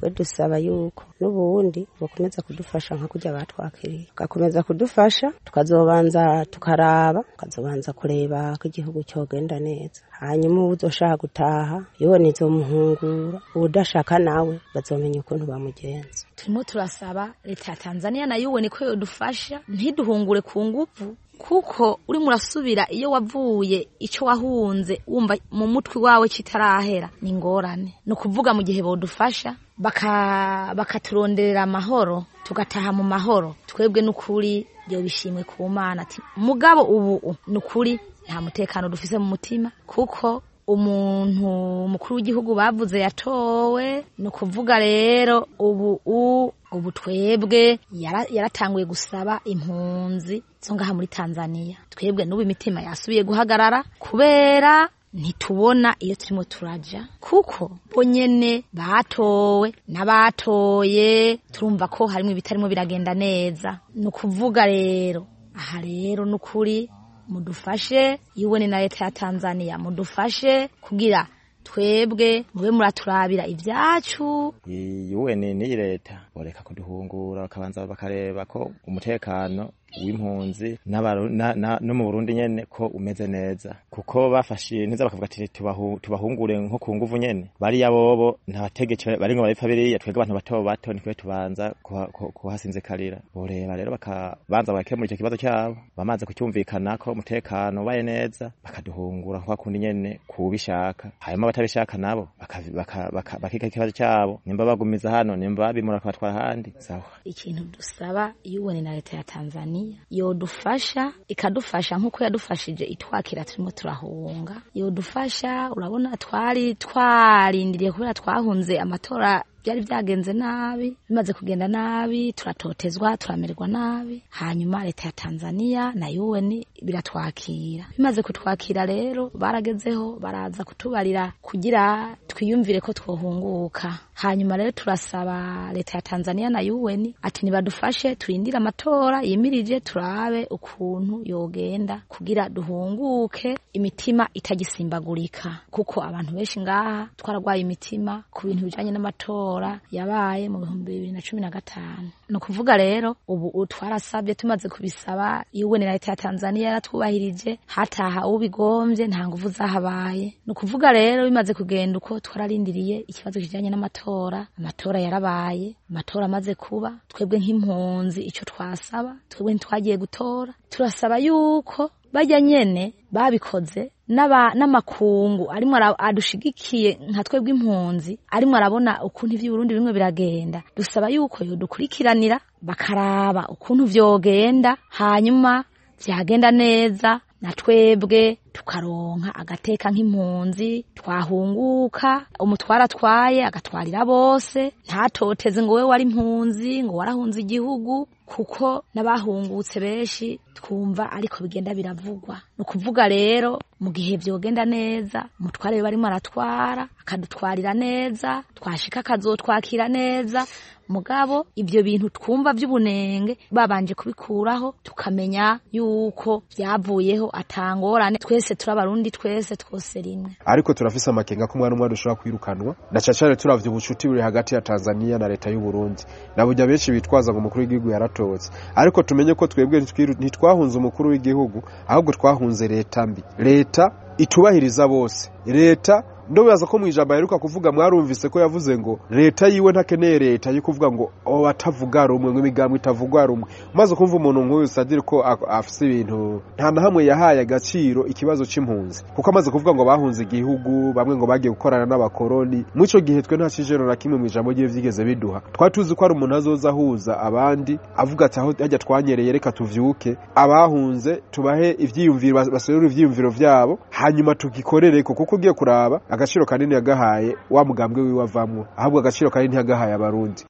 twe dusaba yuko n'ubundi bakomeza kudufasha nka kurya batwakiriye, bagakomeza kudufasha tukazobanza tukaraba, tukazobanza kureba ko igihugu cyogenda neza, hanyuma uzoshaka gutaha yone izomuhungura, udashaka nawe bazomenya ukuntu bamugenza. Turimo turasaba leta ya Tanzania na yuwe niko yodufasha ntiduhungure ku nguvu, kuko uri murasubira iyo wavuye ico wahunze wumva mu mutwe wawe kitarahera ni ngorane. No kuvuga mu gihe bodufasha bakaturonderera amahoro tugataha mu mahoro, twebwe n'ukuri byo bishimwe ku Mana ati mugabo ubu n'ukuri nta mutekano dufise mu mutima, kuko umuntu mukuru w'igihugu bavuze yatowe. No kuvuga rero ubu twebwe yaratanguye gusaba impunzi zo ngaha muri Tanzania, twebwe n'ubu imitima yasubiye guhagarara kubera ntitubona iyo turimo turaja, kuko bonyene batowe n'abatoye turumva ko harimo ibitarimo biragenda neza. No kuvuga rero aha rero n'ukuri mudufashe yuwe na leta ya Tanzania, mudufashe kugira twebwe mube muraturabira ivyacu. Yuwe ni leta boreka kuduhungura, bakabanza bakareba ko umutekano w'impunzi no mu Burundi nyene ko umeze neza, kuko bafashe neza bakavuga ati tubahungure nko ku nguvu nyene, bari yabobo ntabategeke bari ngo baripfa biriya, twebwe abantu bato nikwe tubanza kuhasinzikarira. Boreba rero bakabanza bakemura icyo kibazo cyabo, bamaze kucyumvikana ko umutekano ubaye neza bakaduhungura kwa kundi nyene kubishaka, hanyuma batabishaka nabo bakika ikibazo cyabo, nimba bagumiza hano nimba bimura kubatwara handi. Sawa, ikintu dusaba yuwe na leta ya Tanzania yodufasha, ikadufasha nkuko yadufashije itwakira turimo turahunga, yodufasha. Urabona twari twarindiriye kubera twahunze amatora byari byagenze nabi, bimaze kugenda nabi, turatotezwa, turamererwa nabi, hanyuma leta ya Tanzania na UN biratwakira. Bimaze kutwakira rero baragezeho baraza kutubarira kugira twiyumvire ko twohunguka. Hanyuma rero turasaba leta ya Tanzania na UN ati nibadufashe turindira amatora yimirije, turabe ukuntu yogenda kugira duhunguke imitima itagisimbagurika, kuko abantu benshi ngaha twaragwaye imitima ku bintu bijanye n'amatora yabaye mu 2015. No kuvuga rero ubu twarasabye, tumaze kubisaba yuwe na leta ya Tanzania yaratwubahirije, hataha ubigombye nta nguvu zahabaye. No kuvuga rero bimaze kugenda uko twararindiriye ikibazo kijanye n'amatora, amatora yarabaye, amatora amaze kuba, twebwe nk'impunzi ico twasaba, twebwe ntitwagiye gutora, turasaba yuko bajya nyene babikoze n'amakungu arimo adushigikiye nka twebwe impunzi, arimo arabona ukuntu ivyo Burundi bimwe biragenda, dusaba yuko yodukurikiranira bakaraba ukuntu vyogenda, hanyuma vyagenda neza na twebwe tukaronka agateka nk'impunzi, twahunguka, umutwara twaye agatwarira bose, ntatoteze ngo we wari impunzi ngo warahunze igihugu, kuko n'abahungutse benshi twumva ariko bigenda biravugwa. No kuvuga rero mu gihe vyogenda neza, umutware barimo aratwara akadutwarira neza, twashika akazotwakira neza, mugabo ivyo bintu twumva vy'ubunenge babanje kubikuraho, tukamenya yuko vyavuyeho atangorane, twese turabarundi, twese twose rimwe. Ariko turafise amakenga ko umwana umwe dushobora kwirukanwa, na cacare turavye ubucuti buri hagati ya Tanzania na leta y'u Burundi, nabujya benshi bitwaza ngo umukuru w'igihugu yaratotse, ariko tumenye ko twebwe ntitwahunze umukuru w'igihugu, ahubwo twahunze leta mbi, leta itubahiriza bose, leta ndobaza ko mwijamba heruka kuvuga mwarumvise ko yavuze ngo leta yiwe ntakeneye leta yo kuvuga ngo batavuga rumwe nk'imigambo itavugwa rumwe. Maze kumva umuntu nk'uyu Sadiri ko afise ibintu nta na hamwe yahaye agaciro ikibazo c'impunzi, kuko amaze kuvuga ngo bahunze igihugu, bamwe ngo bagiye gukorana n'abakoroni. Muco gihe twe nta kijero na kimwe mwijambo giye vyigeze biduha, twatuzi ko ari umuntu azoza ahuza abandi avuga ati aho hajya twanyereye reka tuvyuke, abahunze tubahe ivyiyumviro, basorera ivyiyumviro vyabo, hanyuma tugikorere ko, kuko ugiye kuraba agaciro kanini yagahaye wa mugambwe wiwe avamwo, ahubwo agaciro kanini yagahaye abarundi.